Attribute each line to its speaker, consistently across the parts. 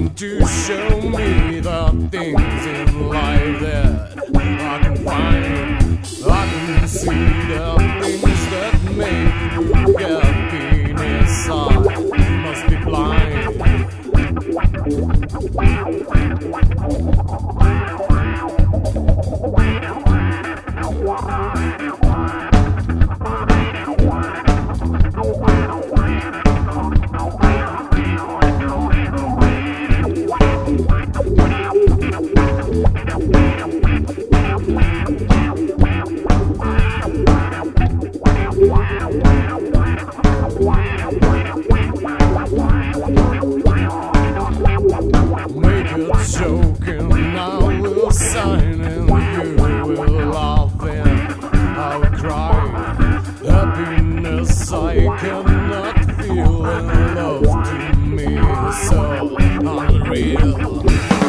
Speaker 1: to show me the things in life that I can find. I can see the things that make you happiness. I must be blind. Make a joke and I will sign and you will laugh and I will cry. Happiness I cannot feel and love to me is so unreal.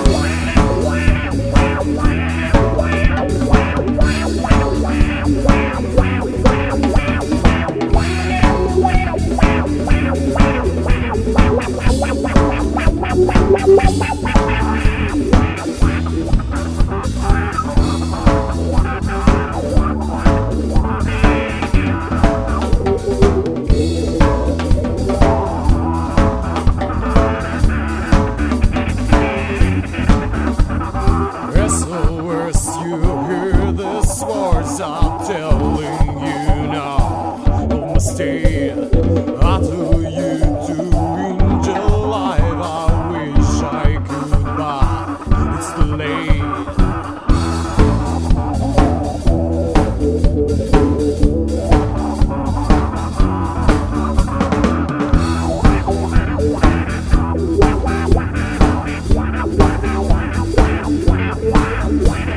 Speaker 1: I'm telling you now, don't mistake. I tell you to enjoy life. I wish I could, but it's too late.
Speaker 2: Wow.